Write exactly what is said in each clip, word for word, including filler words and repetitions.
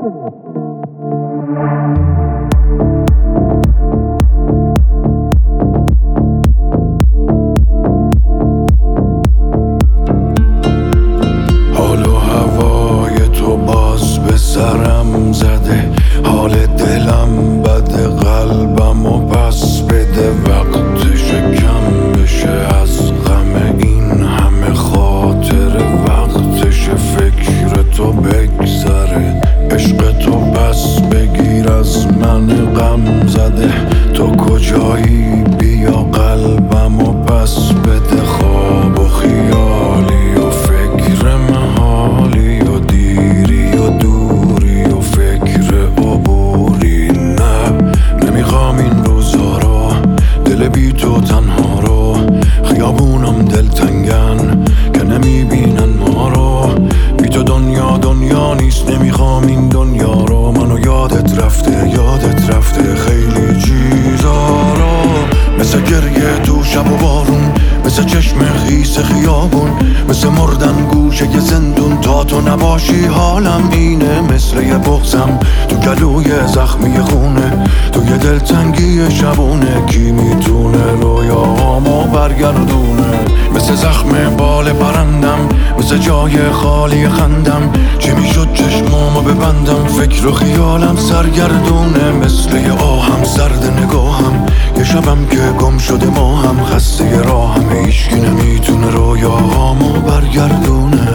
حال و هوای تو باز به سرم زده، حال دلم بده، قلبم و پس بده. وقتش کم بشه از غم این همه خاطره، وقتش فکر تو بگذره، عشق تو پس بگیر از من غم زده. تو کجایی بیا قلبم و پس بده، خواب و خیالی و فکر محالی و دیری و دوری و فکر عبوری. نه نمیخوام این روزا رو، دل بی تو تنها رو، خیابونم دلتنگن که نمیبینن ما رو. بی تو دنیا دنیا نیست، نمیخوام این دنیا رو. منو یادت رفته یادت رفته خیلی چیزا رو، مثل گریه تو شب و بارون، مثل چشم خیس خیابون، مثل مردن گوشه ی زندون. تا تو نباشی حالم اینه، مثل یه بغضم تو گلوی زخمی خونه، تو یه دلتنگی شبونه. کی میتونه رویاهامو برگردونه؟ مثل زخم بال پرندم، مثل جای خالی خندم. چی میشد چشمامو ببندم؟ فکر و خیالم سرگردونه، مثل یه آهم سرد نگاهم. یه شبم که گم شده ما هم، خسته راهم، هیچکی نمیتونه رویاهامو برگردونه.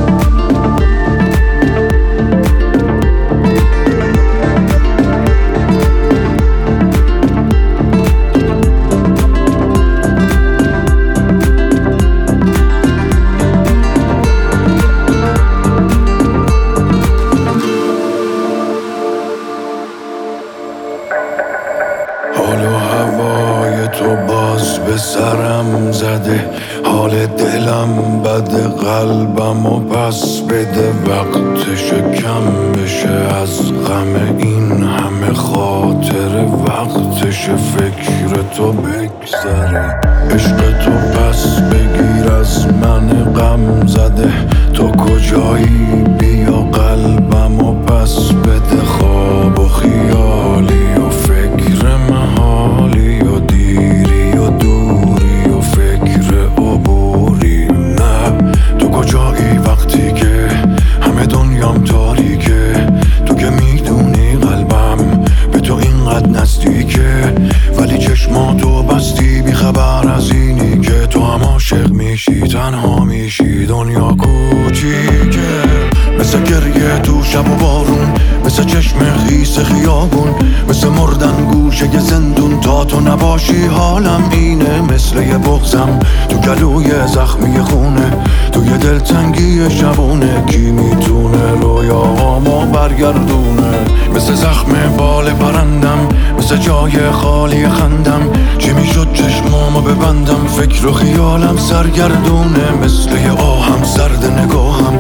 حال و هوای تو باز به سرم زده، حال دلم بده، قلبم و پس بده. وقتش کم بشه از غم این همه خاطره، وقتش فکر تو بگذره، عشق تو پس بگیر از من غم زده. تو کجایی بیا قلبم و پس بده، خواب و خیالی و فکر محالی و دیری و دوری و فکر عبوری. نه تو کجایی وقتی که همه دنیام تاریکه؟ تو که میدونی قلبم به تو اینقدر نزدیکه، ولی چشماتو بستی بی خبر از اینی که تو هم عاشق میشی، تنها میشی، دنیا کوچیکه. مثل گریه تو شب و بارون، مثل چشم خیس خیابون، مثل مردن گوشه ی زندون. تا تو نباشی حالم اینه، مثل یه بغضم تو گلوی زخمی خونه، تو یه دلتنگی شبونه. کی میتونه رویاهامو برگردونه؟ مثل زخم بال پرندم، مثل جای خالی خندم. چی میشد چشمامو ببندم؟ فکر و خیالم سرگردونه، مثل یه آهم سرد نگاهم.